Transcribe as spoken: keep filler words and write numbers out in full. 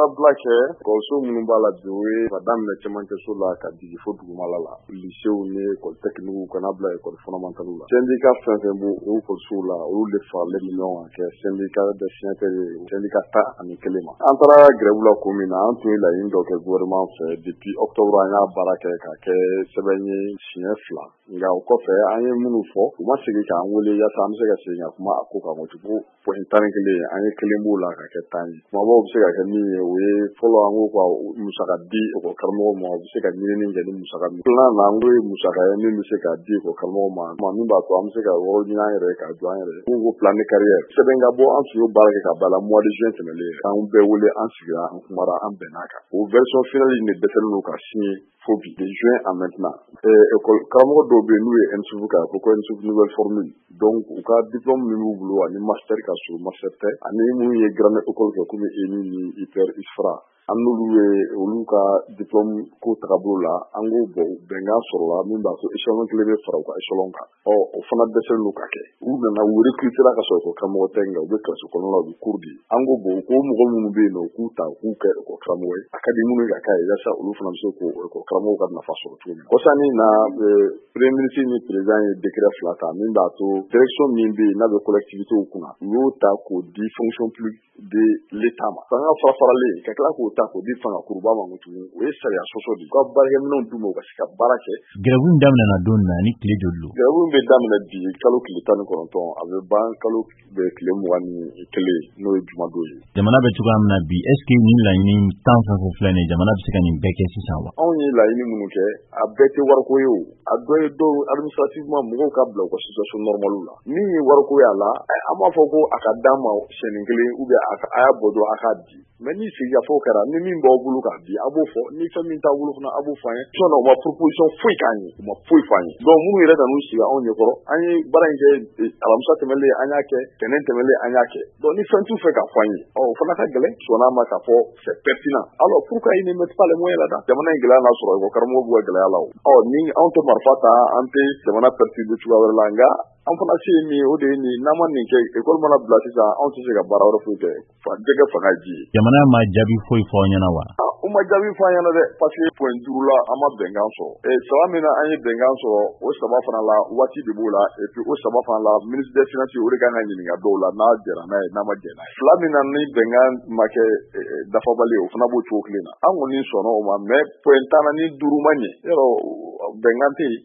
baarabila kɛ kɔso minnu b'a la bi o ye ka daminɛ cɛmancɛso la ka jigin fo dugumala la lycéw ni école technique kana bila école fondamentale la syndicat fɛn fɛn b'o o kɔsow la olu de faralen bɛ ɲɔgɔn kan kɛ syndicat des signataires ye syndicat tan ani kelen ma an taara grève la ko min na an tun ye laɲini dɔ kɛ gouvernement fɛ depuis octobre an y'a baara kɛ ka kɛ sɛbɛn ye siɲɛ fila nka o kɔfɛ an ye minnu fɔ u ma segin k'an wele yaasa an bɛ se ka segin ka kuma a ko kan o cogo point tan ni kelen an ye kelen b'o la ka kɛ tan ye kumabaw bɛ se ka kɛ min ye o ye fɔlɔ an ko ka musaka di école karamɔgɔ ma u bɛ se ka ɲinini kɛ ni musaka min filanan na an ko ye musaka ye min bɛ se ka di école karamɔgɔ ma min b'a to an bɛ se ka yɔrɔ ɲini an yɛrɛ ka jɔ an yɛrɛ n'u ko plan de carrière sɛbɛn ka bɔ an tun y'o baara kɛ ka bala mois de juin tɛmɛnen k'an bɛɛ wele an sigira an kumara an bɛnna kan o version finale in de dɛsɛlen don ka signer fo bi de juin à maintenant école karamɔgɔ dɔw bɛ yen n'u ye N S U V k'a fɔ ko N S U V nouvelle formule donc u ka diplôme min b'u bolo ani master ka surun master tɛ ani minnu ye grande école kɛ komi E N I ni I P R I S F R A an n'olu ye olu ka diplôme ko tagabolo la an k'o bɔ bɛnkan sɔrɔla min b'a to échelon kelen bɛ fara u ka échelon kan ɔ o fana dɛsɛlen don ka kɛ u nana u recruter ka sɔrɔ école karamɔgɔ tɛ nka u bɛ classe kɔnɔna la u bɛ cours di an ko bon ko mɔgɔ minnu bɛ yen nɔ k'u ta k'u kɛ école karamɔgɔ ye a ka di minnu ye ka k'a ye yaasa olu fana bɛ se k'o école karamɔgɔ ka nafa sɔrɔ cogo min kɔsani na premier ministre ni président ye décret fila ta min b'a to direction min bɛ yen n'a bɛ collectivitéw kunna u y'o ta k'o di fonction publique de l'état ma fanga fara faralen ka tila k'o ta k'o di fanga kuruba ma tuguni o ye sariya sɔsɔ de ka baarakɛminɛnw d'u ma u ka se ka baara kɛ grève in daminɛna don na ni tile joli don grève in bɛ daminɛ bi kalo tile tan ni kɔnɔntɔn a bɛ ban kalo bɛ tile mugan ni kelen n'o ye jumadon ye jamana bɛ cogoya min na bi est ce que nin laɲini tan fɛn fɛn filɛ nin jamana bɛ se ka nin bɛɛ kɛ sisan wa anw ye laɲini minnu kɛ a bɛɛ tɛ wariko ye o a dɔ ye dɔw administrativement mɔgɔw ka bila u ka situation normale la min ye wariko ye a la an b'a fɔ ko a ka d'an ma sɛni kelen ou bien a y'a bɔ dɔrɔn a k'a di mais ni sigika fɔ kɛra ni min b'aw bolo k'a di a b'o fɔ ni fɛn min t'a bolo fana a b'o fɔ an ye sinon u ma proposition foyi k'an ye u ma foyi f'an ye donc minnu yɛrɛ nan'u sigi anw ɲɛkɔrɔ an ye baara in kɛ alamisa tɛmɛlen an y'a kɛ tɛnɛn tɛmɛlen an y'a kɛ donc ni fɛn t'u fɛ k'a fɔ an ye ɔ o fana ka gɛlɛn sɔnn'a ma k'a fɔ c'est pertinent alors pourquoi ils ne mettent pas les moyens là-dedans jamana in gɛlɛya n'a sɔrɔ école karamɔgɔ b'u ka gɛlɛya la o ɔ ni anw tɛ marifa ta an tɛ jamana perturber cogoya wɛrɛ la nka an fana se ye min ye o de ye nin n'an ma nin kɛ école mana bila sisan anw tɛ se ka baara wɛrɛ foyi kɛ jɛgɛ fanga ji ye jamana ma jaabi foyi fɔ aw ɲɛna wa u ma jaabi fɔ an ɲɛna dɛ parce que point duuru la an ma bɛnkan sɔrɔ saba min na an ye bɛnkan sɔrɔ o saba fana la waati de b'o la et puis o saba fana la ministre des finances o de kan ka ɲininka dɔw la n'a jɛra n'a ye n'a ma jɛ n'a ye fila min na ni bɛnkan ma kɛ dafabali o fana b'o cogo kelen na an kɔni sɔnna o ma mais point tan na ni duuru ma ɲɛ yɔrɔ bɛnkan tɛ yen